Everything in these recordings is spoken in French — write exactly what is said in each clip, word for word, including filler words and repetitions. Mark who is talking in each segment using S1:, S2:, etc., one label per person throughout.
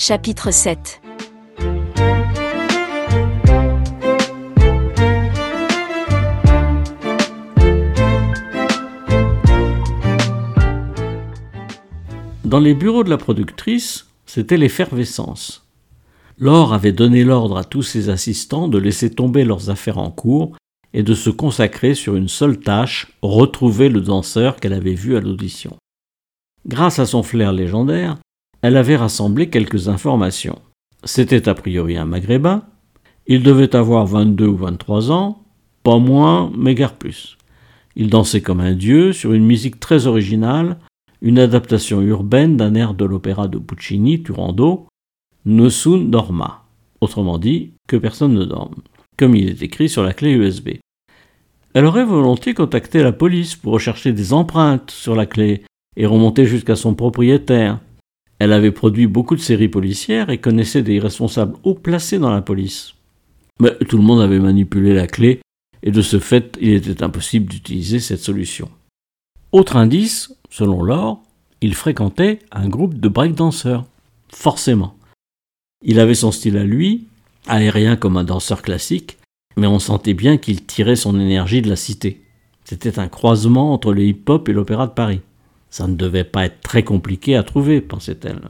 S1: Chapitre sept.
S2: Dans les bureaux de la productrice, c'était l'effervescence. Laure avait donné l'ordre à tous ses assistants de laisser tomber leurs affaires en cours et de se consacrer sur une seule tâche, retrouver le danseur qu'elle avait vu à l'audition. Grâce à son flair légendaire, elle avait rassemblé quelques informations. C'était a priori un maghrébin, il devait avoir vingt-deux ou vingt-trois ans, pas moins, mais guère plus. Il dansait comme un dieu sur une musique très originale, une adaptation urbaine d'un air de l'opéra de Puccini, Turandot, Nessun dorma, autrement dit, que personne ne dorme, comme il est écrit sur la clé U S B. Elle aurait volontiers contacté la police pour rechercher des empreintes sur la clé et remonter jusqu'à son propriétaire. Elle avait produit beaucoup de séries policières et connaissait des responsables haut placés dans la police. Mais tout le monde avait manipulé la clé et de ce fait, il était impossible d'utiliser cette solution. Autre indice, selon Laure, il fréquentait un groupe de breakdanceurs. Forcément. Il avait son style à lui, aérien comme un danseur classique, mais on sentait bien qu'il tirait son énergie de la cité. C'était un croisement entre le hip-hop et l'opéra de Paris. Ça ne devait pas être très compliqué à trouver, pensait-elle.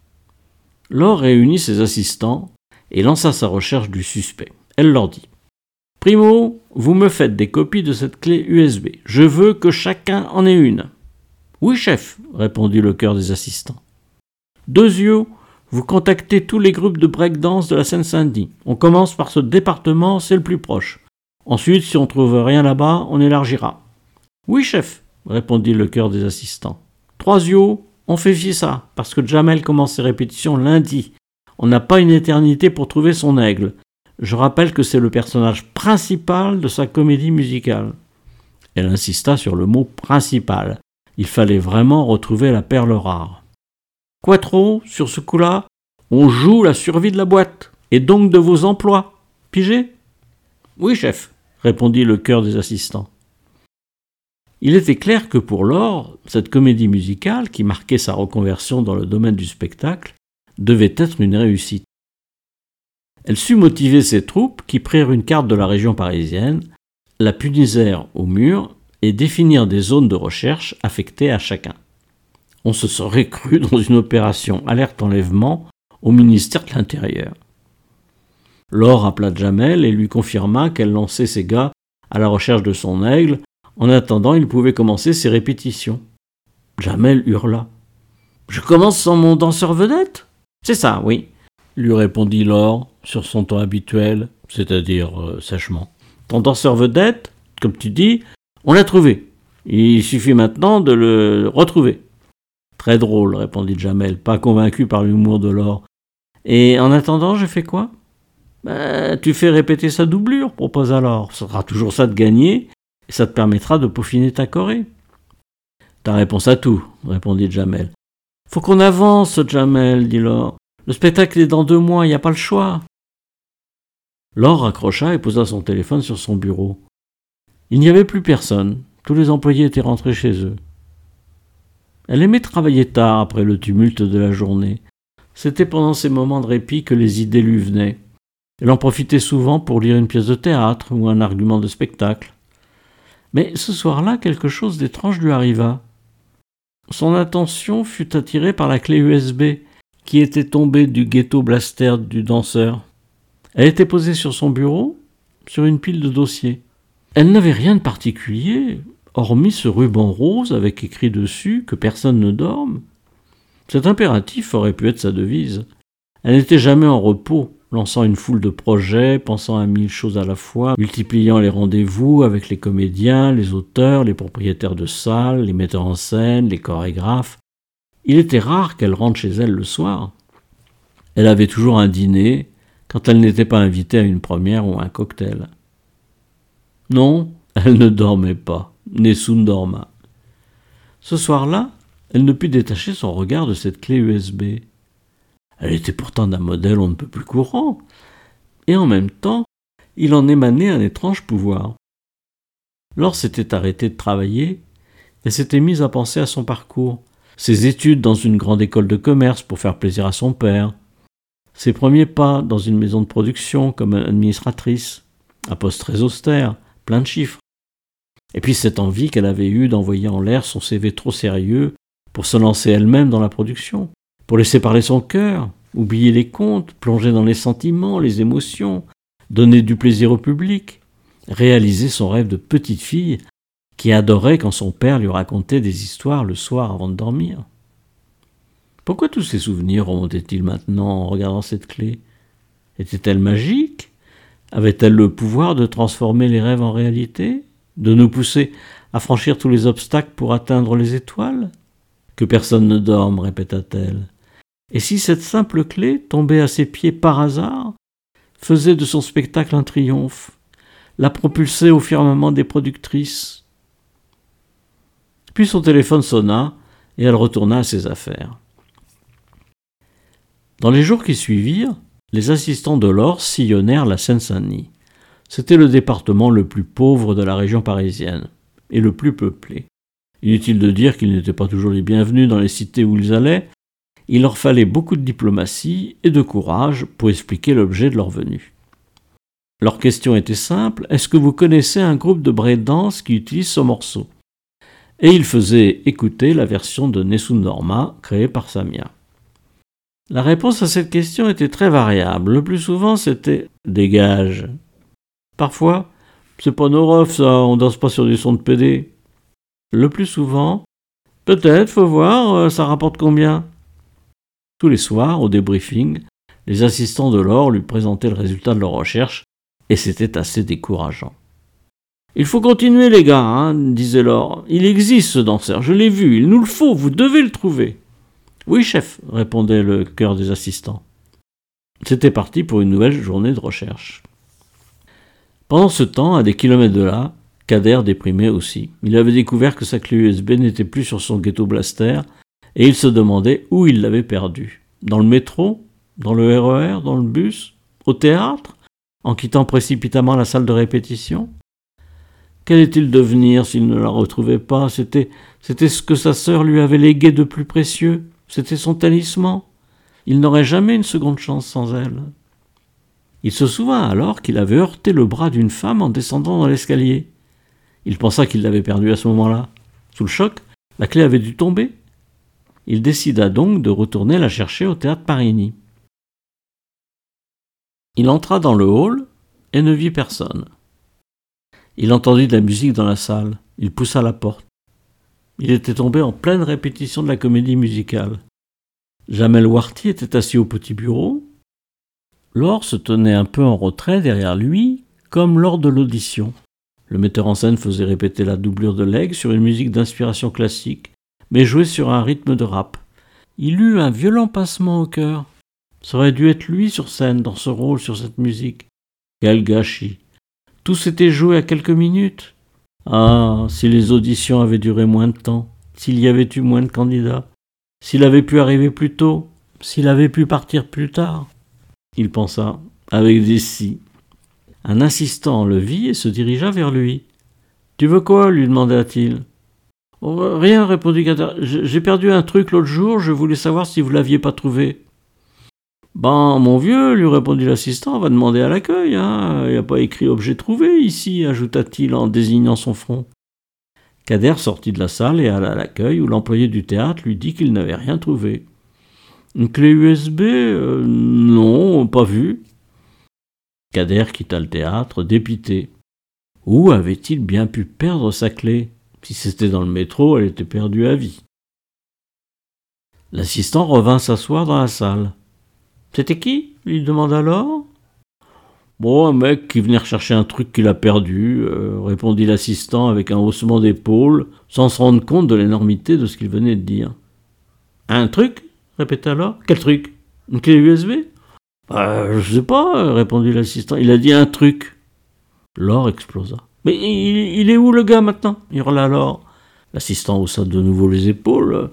S2: Laure réunit ses assistants et lança sa recherche du suspect. Elle leur dit « Primo, vous me faites des copies de cette clé U S B. Je veux que chacun en ait une. »« Oui, chef, » répondit le chœur des assistants. « Deuxio, vous contactez tous les groupes de breakdance de la Seine-Saint-Denis. On commence par ce département, c'est le plus proche. Ensuite, si on ne trouve rien là-bas, on élargira. »« Oui, chef, » répondit le chœur des assistants. « Troisio, on fait fier ça, parce que Jamel commence ses répétitions lundi. On n'a pas une éternité pour trouver son aigle. Je rappelle que c'est le personnage principal de sa comédie musicale. » Elle insista sur le mot « principal ». Il fallait vraiment retrouver la perle rare. « Quattro, sur ce coup-là, on joue la survie de la boîte, et donc de vos emplois. Pigé ?»« Oui, chef, » répondit le chœur des assistants. Il était clair que pour Laure, cette comédie musicale, qui marquait sa reconversion dans le domaine du spectacle, devait être une réussite. Elle sut motiver ses troupes qui prirent une carte de la région parisienne, la punisèrent au mur et définirent des zones de recherche affectées à chacun. On se serait cru dans une opération alerte enlèvement au ministère de l'Intérieur. Laure appela Jamel et lui confirma qu'elle lançait ses gars à la recherche de son aigle. En attendant, il pouvait commencer ses répétitions. Jamel hurla. « Je commence sans mon danseur vedette ? » ?»« C'est ça, oui, » lui répondit Laure sur son ton habituel, c'est-à-dire euh, sèchement. « Ton danseur vedette, comme tu dis, on l'a trouvé. Il suffit maintenant de le retrouver. » « Très drôle, » répondit Jamel, pas convaincu par l'humour de Laure. « Et en attendant, je fais quoi ? » ?»« Ben, tu fais répéter sa doublure, » proposa Laure. « Ce sera toujours ça de gagner. Et ça te permettra de peaufiner ta choré. »« Ta réponse à tout, » répondit Jamel. « Faut qu'on avance, Jamel, dit Laure. Le spectacle est dans deux mois, il n'y a pas le choix. » Laure raccrocha et posa son téléphone sur son bureau. Il n'y avait plus personne, tous les employés étaient rentrés chez eux. Elle aimait travailler tard après le tumulte de la journée. C'était pendant ces moments de répit que les idées lui venaient. Elle en profitait souvent pour lire une pièce de théâtre ou un argument de spectacle. Mais ce soir-là, quelque chose d'étrange lui arriva. Son attention fut attirée par la clé U S B qui était tombée du ghetto blaster du danseur. Elle était posée sur son bureau, sur une pile de dossiers. Elle n'avait rien de particulier, hormis ce ruban rose avec écrit dessus « que personne ne dorme ». Cet impératif aurait pu être sa devise. Elle n'était jamais en repos, lançant une foule de projets, pensant à mille choses à la fois, multipliant les rendez-vous avec les comédiens, les auteurs, les propriétaires de salles, les metteurs en scène, les chorégraphes. Il était rare qu'elle rentre chez elle le soir. Elle avait toujours un dîner, quand elle n'était pas invitée à une première ou à un cocktail. Non, elle ne dormait pas. Nessun dorma. Ce soir-là, elle ne put détacher son regard de cette clé U S B. Elle était pourtant d'un modèle on ne peut plus courant, et en même temps, il en émanait un étrange pouvoir. Laure s'était arrêtée de travailler et s'était mise à penser à son parcours, ses études dans une grande école de commerce pour faire plaisir à son père, ses premiers pas dans une maison de production comme administratrice, un poste très austère, plein de chiffres. Et puis cette envie qu'elle avait eue d'envoyer en l'air son C V trop sérieux pour se lancer elle-même dans la production, pour laisser parler son cœur, oublier les comptes, plonger dans les sentiments, les émotions, donner du plaisir au public, réaliser son rêve de petite fille qui adorait quand son père lui racontait des histoires le soir avant de dormir. Pourquoi tous ces souvenirs remontaient-ils maintenant en regardant cette clé ? Était-elle magique ? Avait-elle le pouvoir de transformer les rêves en réalité ? De nous pousser à franchir tous les obstacles pour atteindre les étoiles ? Que personne ne dorme, répéta-t-elle. Et si cette simple clé, tombée à ses pieds par hasard, faisait de son spectacle un triomphe, la propulsait au firmament des productrices ? Puis son téléphone sonna et elle retourna à ses affaires. Dans les jours qui suivirent, les assistants de Laure sillonnèrent la Seine-Saint-Denis. C'était le département le plus pauvre de la région parisienne et le plus peuplé. Inutile de dire qu'ils n'étaient pas toujours les bienvenus dans les cités où ils allaient. Il leur fallait beaucoup de diplomatie et de courage pour expliquer l'objet de leur venue. Leur question était simple: est-ce que vous connaissez un groupe de breakdance qui utilise ce morceau ? Et ils faisaient écouter la version de Nessun Dorma créée par Samia. La réponse à cette question était très variable. Le plus souvent, c'était « dégage ». Parfois, « c'est pas nos refs, ça, on danse pas sur du son de P D ». Le plus souvent, « peut-être, faut voir, ça rapporte combien ?» Tous les soirs, au débriefing, les assistants de Laure lui présentaient le résultat de leur recherche, et c'était assez décourageant. « Il faut continuer, les gars, hein, disait Laure. « Il existe ce danseur, je l'ai vu, il nous le faut, vous devez le trouver. » « Oui, chef, » répondait le chœur des assistants. C'était parti pour une nouvelle journée de recherche. Pendant ce temps, à des kilomètres de là, Kader déprimait aussi. Il avait découvert que sa clé U S B n'était plus sur son ghetto blaster et il se demandait où il l'avait perdue. Dans le métro ? Dans le R E R ? Dans le bus ? Au théâtre ? En quittant précipitamment la salle de répétition ? Qu'allait-il devenir s'il ne la retrouvait pas ? C'était, c'était ce que sa sœur lui avait légué de plus précieux. C'était son talisman. Il n'aurait jamais une seconde chance sans elle. Il se souvint alors qu'il avait heurté le bras d'une femme en descendant dans l'escalier. Il pensa qu'il l'avait perdue à ce moment-là. Sous le choc, la clé avait dû tomber. Il décida donc de retourner la chercher au théâtre Parini. Il entra dans le hall et ne vit personne. Il entendit de la musique dans la salle. Il poussa la porte. Il était tombé en pleine répétition de la comédie musicale. Jamel Warty était assis au petit bureau. Laure se tenait un peu en retrait derrière lui, comme lors de l'audition. Le metteur en scène faisait répéter la doublure de Leg sur une musique d'inspiration classique, mais jouée sur un rythme de rap. Il eut un violent pincement au cœur. Ça aurait dû être lui sur scène, dans ce rôle, sur cette musique. Quel gâchis! Tout s'était joué à quelques minutes. Ah, si les auditions avaient duré moins de temps, s'il y avait eu moins de candidats, s'il avait pu arriver plus tôt, s'il avait pu partir plus tard. Il pensa, avec des si. Un assistant le vit et se dirigea vers lui. « Tu veux quoi ?» lui demanda-t-il. Oh, « Rien, répondit Kader. J'ai perdu un truc l'autre jour, je voulais savoir si vous l'aviez pas trouvé. » « Ben, mon vieux, lui répondit l'assistant, va demander à l'accueil, hein. Il n'y a pas écrit objet trouvé ici, ajouta-t-il en désignant son front. Kader sortit de la salle et alla à l'accueil où l'employé du théâtre lui dit qu'il n'avait rien trouvé. Une clé U S B euh, Non, pas vu. Kader quitta le théâtre, dépité. Où avait-il bien pu perdre sa clé ? Si c'était dans le métro, elle était perdue à vie. L'assistant revint s'asseoir dans la salle. « C'était qui ?» lui demanda Laure. « Bon, un mec qui venait rechercher un truc qu'il a perdu, euh, répondit l'assistant avec un haussement d'épaule, sans se rendre compte de l'énormité de ce qu'il venait de dire. « Un truc ?» répéta Laure. « Quel truc ? Une clé U S B ?»« euh, Je sais pas, répondit l'assistant. Il a dit un truc. » Laure explosa. « Mais il, il est où le gars maintenant ?» hurla Laure. L'assistant haussa de nouveau les épaules.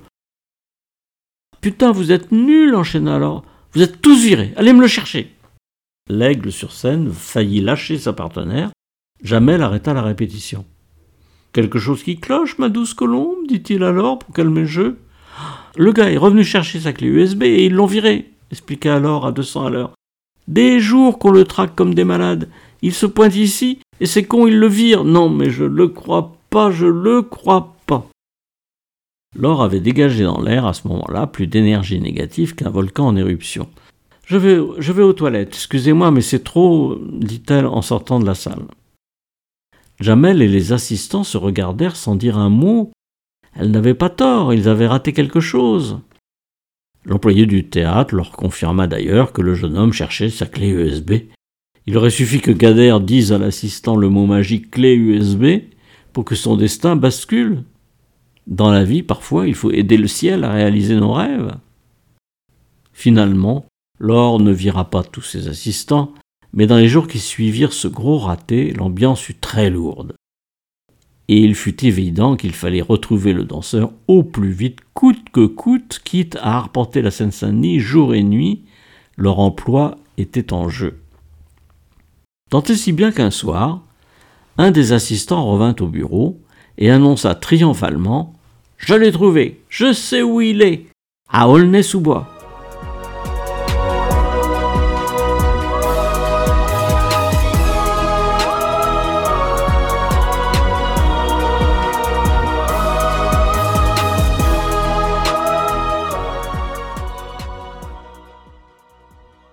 S2: « Putain, vous êtes nuls !» enchaîna Laure. « Vous êtes tous virés, allez me le chercher !» L'aigle sur scène faillit lâcher sa partenaire. Jamel arrêta la répétition. « Quelque chose qui cloche, ma douce colombe ?» dit-il alors pour calmer le jeu. « Le gars est revenu chercher sa clé U S B et ils l'ont viré. expliqua Laure à deux cents à l'heure. Des jours qu'on le traque comme des malades. Il se pointe ici, et c'est con, il le vire. Non, mais je le crois pas, je le crois pas. Laure avait dégagé dans l'air à ce moment-là plus d'énergie négative qu'un volcan en éruption. Je vais, je vais aux toilettes, excusez-moi, mais c'est trop, dit-elle en sortant de la salle. Jamel et les assistants se regardèrent sans dire un mot. Elle n'avait pas tort, ils avaient raté quelque chose. L'employé du théâtre leur confirma d'ailleurs que le jeune homme cherchait sa clé U S B. Il aurait suffi que Gader dise à l'assistant le mot magique « clé U S B » pour que son destin bascule. Dans la vie, parfois, il faut aider le ciel à réaliser nos rêves. Finalement, Laure ne vira pas tous ses assistants, mais dans les jours qui suivirent ce gros raté, l'ambiance fut très lourde. Et il fut évident qu'il fallait retrouver le danseur au plus vite, coûte que coûte, quitte à arpenter la Seine-Saint-Denis jour et nuit. Leur emploi était en jeu. Tant et si bien qu'un soir, un des assistants revint au bureau et annonça triomphalement « Je l'ai trouvé, je sais où il est, à Aulnay-sous-Bois ».